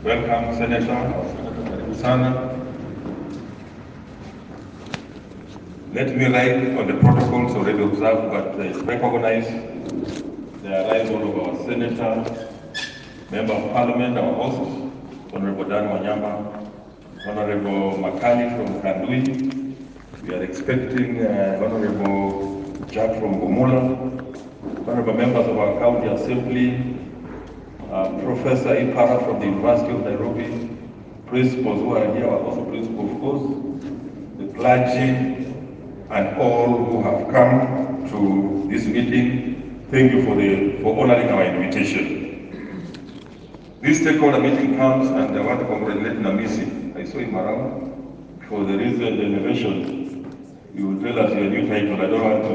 Welcome, Senator Karibu sana. Let me write on the protocols already observed, but recognize the arrival of our Senator, Member of Parliament, our host, Honorable Dan Wanyama, Honorable Makali from Kandui. We are expecting Honorable Jack from Bumula, Honorable members of our County Assembly, Professor Ipara from the University of Nairobi, principals who are here are also principals, of course, the clergy, and all who have come to this meeting. Thank you for honoring our invitation. This stakeholder meeting comes, and I want to congratulate Namisi. I saw him around for the recent elevation. You will tell us your new title. I don't want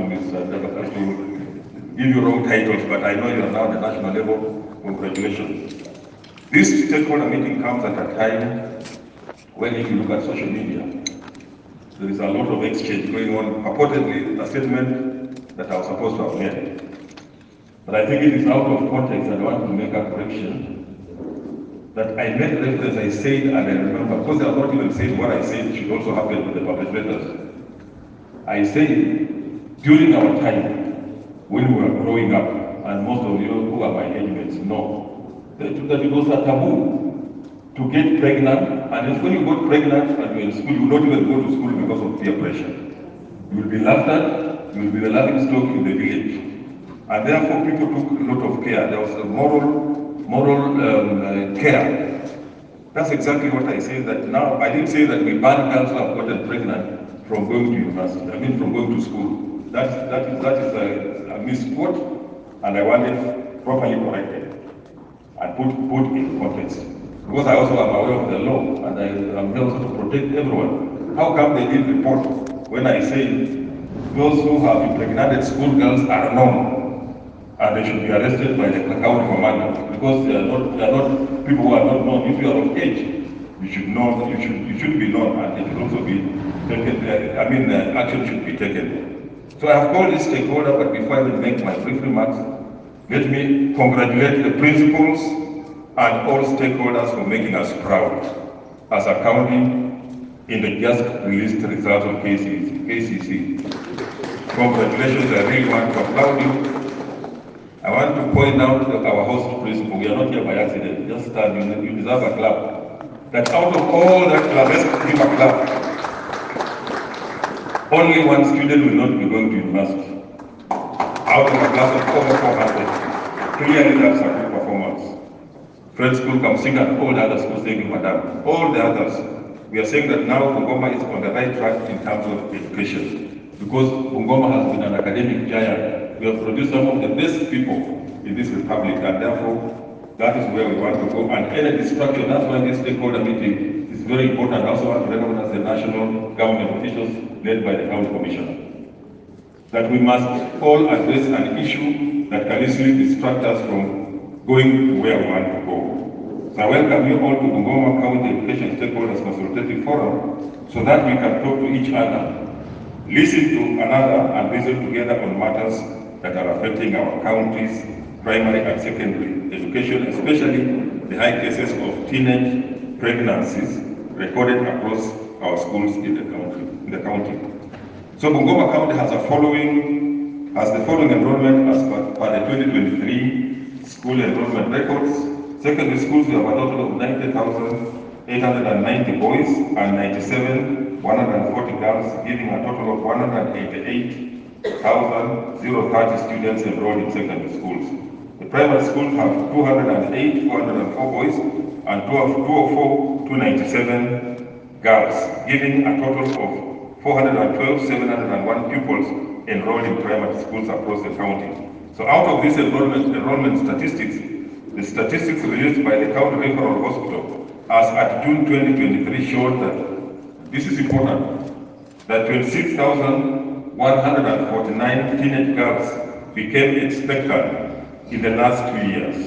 to give you wrong titles, but I know you are now at the national level. Congratulations. This stakeholder meeting comes at a time when, if you look at social media, there is a lot of exchange going on, purportedly a statement that I was supposed to have made. But I think it is out of context, and I want to make a correction. That I made reference, I said, and I remember, because I have not even said what I said should also happen with the perpetrators. I said, during our time, when we were growing up, and most of you who are my age mates know, that it was a taboo to get pregnant, and when you got pregnant and you're in school, you don't even go to school because of peer pressure. You will be laughed at, you will be the laughing stock in the village. And therefore people took a lot of care. There was a moral care. That's exactly what I said, that now, I didn't say that we ban girls who have gotten pregnant from going to university, from going to school. That is a misquote, and I want it properly corrected and put in context. Because I also am aware of the law, and I am here also to protect everyone. How come they didn't report when I say those who have impregnated schoolgirls are known, and they should be arrested by the county commander? Because they are not people who are not known. If you are of age, you should know. You should be known, and it should also be taken. Action should be taken. So I have called this stakeholder, but before I will make my brief remarks, let me congratulate the principals and all stakeholders for making us proud as a county in the just released results of KCC. Congratulations, I really want to applaud you. I want to point out that our host principal, we are not here by accident, just stand, you deserve a clap. That out of all that clap, let's give a clap. Only one student will not be going to university. Out of a class of over 400. Clearly that's a good performance. French School, Kamsinga, and all the other schools, thank you, madam. All the others, we are saying that now Bungoma is on the right track in terms of education. Because Bungoma has been an academic giant. We have produced some of the best people in this republic, and therefore, that is where we want to go. And any distraction, that's why this stakeholder meeting is very important. I also want to recognize the national government officials led by the county commissioner. That we must all address an issue that can easily distract us from going to where we want to go. So I welcome you all to Bungoma County Education Stakeholders Consultative Forum so that we can talk to each other, listen to another, and reason together on matters that are affecting our county's primary and secondary education, especially the high cases of teenage pregnancies recorded across our schools in the county. So Bungoma County has the following enrollment as per the 2023 school enrollment records. Secondary schools, we have a total of 90,890 boys and 97,140 girls, giving a total of 188,030 students enrolled in secondary schools. The primary schools have 208,404 boys and 297 girls, giving a total of 412,701 pupils enrolled in primary schools across the county. So out of these enrollment statistics, the statistics released by the County Referral Hospital as at June 2023 showed that, this is important, that 26,149 teenage girls became expectant in the last 2 years.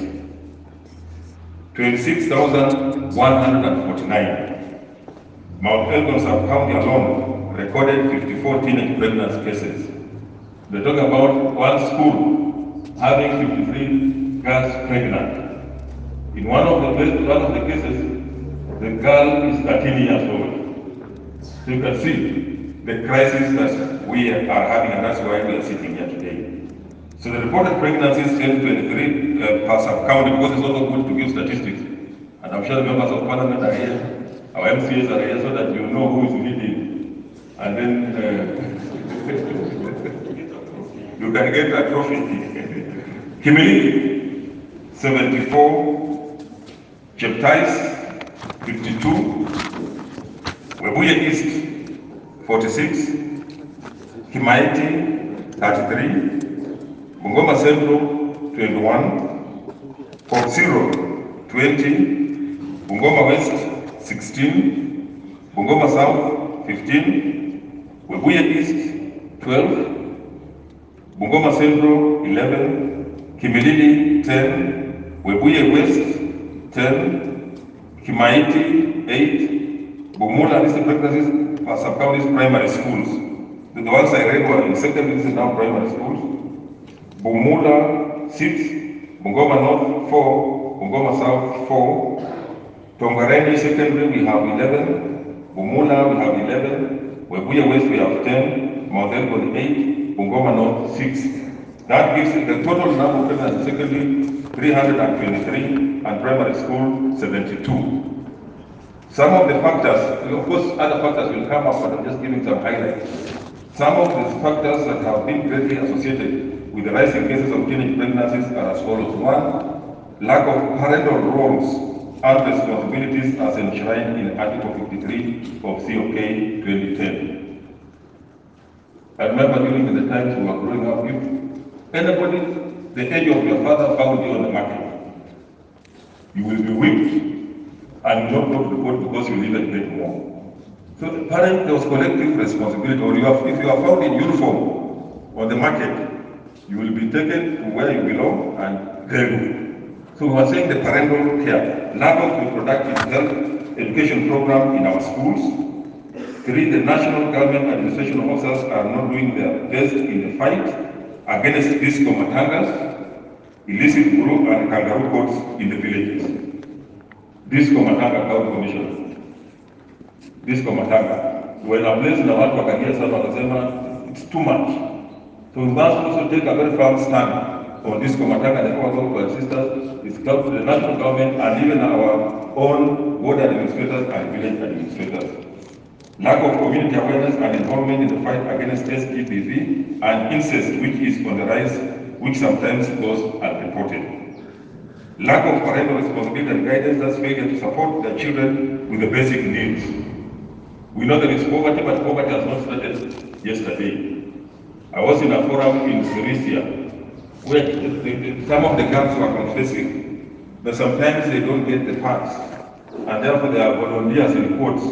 26,149. Mount Elgon sub-county alone recorded 54 teenage pregnancy cases. They talk about one school having 53 girls pregnant. In one of the cases, the girl is 13 years old. So you can see the crisis that we are having, and that's why we are sitting here today. So the reported pregnancies 1023 per sub-county, because it's also good to give statistics. And I'm sure the members of parliament are here, our MCAs are here, so that you know who is leading. And then you can get a trophy. Kimilili, 74, Cheptais, 52, Webuye East, 46, Kimaiti, 33, Bungoma Central, 21, Port Zero, 20, Bungoma West, 16, Bungoma South, 15, Webuye East, 12, Bungoma Central, 11, Kimilili, 10, Webuye West, 10, Kimaiti, 8, Bumula, these pregnancies are sub-counties primary schools. The ones I read were in secondary, this is now primary schools. Bumula, 6, Bungoma North, 4, Bungoma South, 4, Tongareni Secondary, we have 11, Bumula, we have 11, Webuye West, we have 10, Mount Elgon, 8, Bungoma North, 6. That gives the total number of pregnancies secondary 323 and primary school 72. Some of the factors, of course other factors will come up, but I'm just giving some highlights. Some of the factors that have been greatly associated with the rising cases of teenage pregnancies are as follows. 1, lack of parental roles and responsibilities as enshrined in Article 53 of COK 2010. I remember during the times we were growing up, if anybody, the age of your father found you on the market, you will be whipped and not go to the court because you live and get more. So the parent, there was collective responsibility, or if you are found in uniform on the market, you will be taken to where you belong and dealt with. So we are saying the parental care, lack of reproductive health education program in our schools. 3, the national government administration officers are not doing their best in the fight against disco matangas, illicit group and kangaroo courts in the villages. Disco matanga county commission. Disco matanga. When a place in the watu wakagia sana wakasema it's too much. So we must also take a very firm stand on disco matanga and our sisters, it's the national government and even our own ward administrators and village administrators. Lack of community awareness and involvement in the fight against SGBV and incest, which is on the rise, which sometimes goes unreported. Lack of parental responsibility and guidance, that's failure to support their children with the basic needs. We know there is poverty, but poverty has not started yesterday. I was in a forum in Tunisia where some of the girls were confessing that sometimes they don't get the parts, and therefore there are volunteers in courts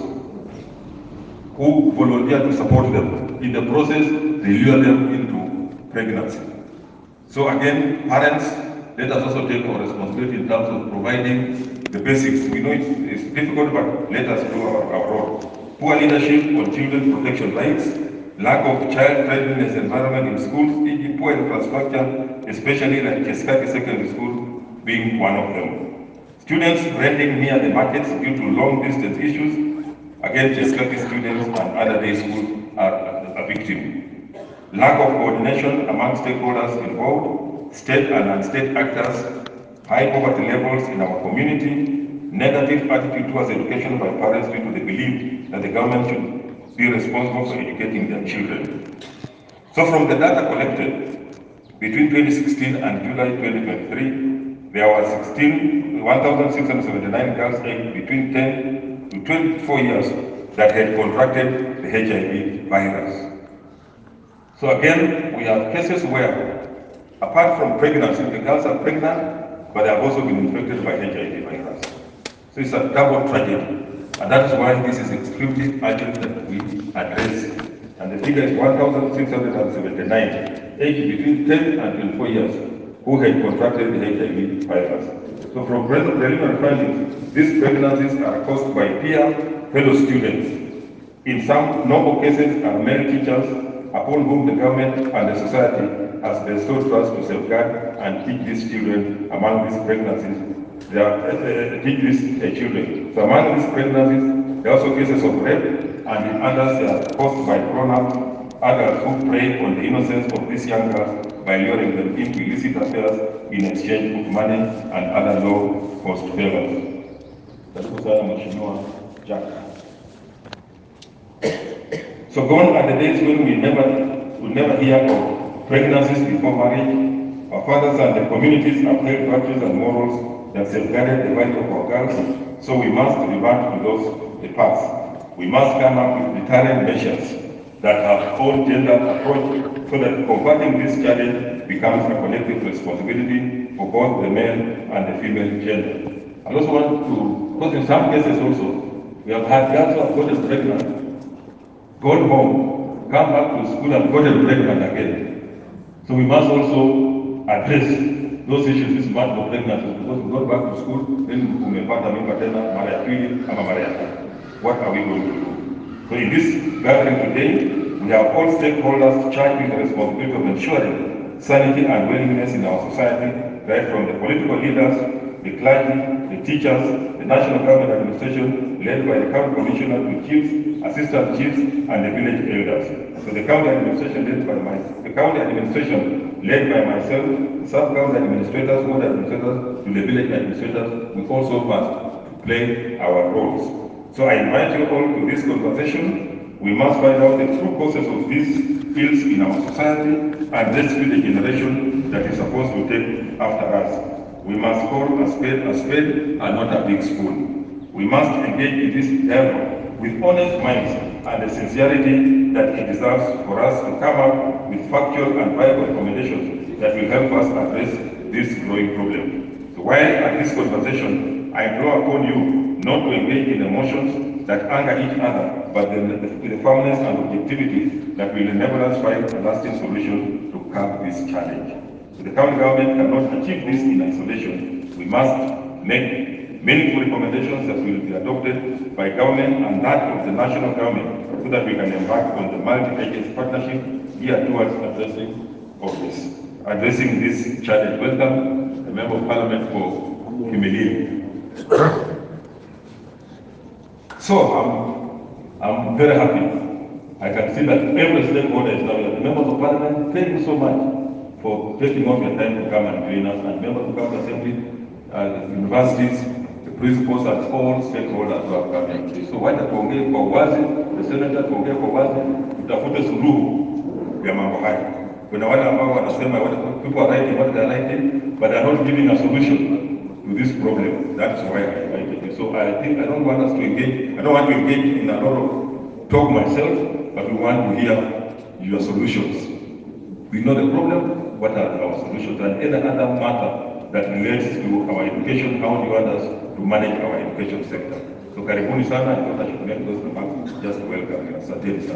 who volunteer to support them. In the process, they lure them into pregnancy. So again, parents, let us also take our responsibility in terms of providing the basics. We know it's difficult, but let us do our role. Poor leadership on children protection rights, lack of child-friendliness environment in schools, e.g. poor infrastructure, especially like Keskaki Secondary School being one of them. Students renting near the markets due to long-distance issues. Again, Keskaki students and other day schools are a victim. Lack of coordination among stakeholders involved, state and non-state actors, high poverty levels in our community, negative attitude towards education by parents due to the belief that the government should be responsible for educating their children. So from the data collected between 2016 and July 2023, there were 1,679 girls aged between 10 to 24 years that had contracted the HIV virus. So again, we have cases where, apart from pregnancy, the girls are pregnant, but they have also been infected by HIV virus. So it's a double tragedy. And that is why this is extremely urgent that we address. And the figure is 1,679, aged between 10 and 24 years, who had contracted the HIV virus. So from preliminary findings, these pregnancies are caused by peer fellow students. In some novel cases are male teachers upon whom the government and the society has bestowed trust to safeguard and teach these children among these pregnancies teach these children. So among these pregnancies, there are also cases of rape, and the others are caused by grown-up adults who prey on the innocence of these young girls by luring them into illicit affairs in exchange of money and other low-cost favors. Karibu sana Mheshimiwa Jack. So gone are the days when we never hear of pregnancies before marriage. Our fathers and the communities upheld virtues and morals that safeguarded the right of our girls, so we must revert to the past. We must come up with deterrent measures that have all gender approach so that combating this challenge becomes a collective responsibility for both the male and the female gender. I also want to, because in some cases also, we have had girls who have gotten pregnant, gone home, come back to school and gotten pregnant again. So we must also address those issues, this matter of pregnancy, because we go back to school, then umepata mimba tena mara ya pili ama mara ya tatu. What are we going to do? So in this gathering today, we have all stakeholders charged with the responsibility of ensuring sanity and willingness in our society, right from the political leaders, the clergy, the teachers, the national government administration, led by the county commissioner, to chiefs, assistant chiefs, and the village elders. So the county administration led by myself, the sub-county administrators, ward administrators, to the village administrators, we also must play our roles. So I invite you all to this conversation. We must find out the true causes of these ills in our society and rescue the generation that is supposed to take after us. We must call a spade and not a big spoon. We must engage in this dialogue with honest minds and the sincerity that it deserves for us to come up with factual and viable recommendations that will help us address this growing problem. So while at this conversation, I implore upon you not to engage in emotions that anger each other, but with the firmness and objectivity that will enable us find a lasting solution to curb this challenge. So the county government cannot achieve this in isolation. We must make meaningful recommendations that will be adopted by government and that of the national government so that we can embark on the multi-agency partnership geared towards addressing this challenge. Welcome, the Member of Parliament for Kimilili. So I'm very happy. I can see that every stakeholder is now here. The Members of Parliament, thank you so much for taking off your time to come and join us, and members of the Assembly, universities, the principals, and all stakeholders who have come here. So wacha tuongee kwa wazi, the senator tuongee kwa wazi, tutafute suluhu ya mambo haya. Kuna wale ambao wanasema people are writing what they are writing, but they are not giving a solution to this problem. That's why I invited you. So I think I don't want us to engage. I don't want to engage in a lot of talk myself, but we want to hear your solutions. We know the problem, what are our solutions, and any other matter that relates to our education, how do you want us to manage our education sector. So karibuni sana, I thought I should make those remarks. Just welcome. Asante sana.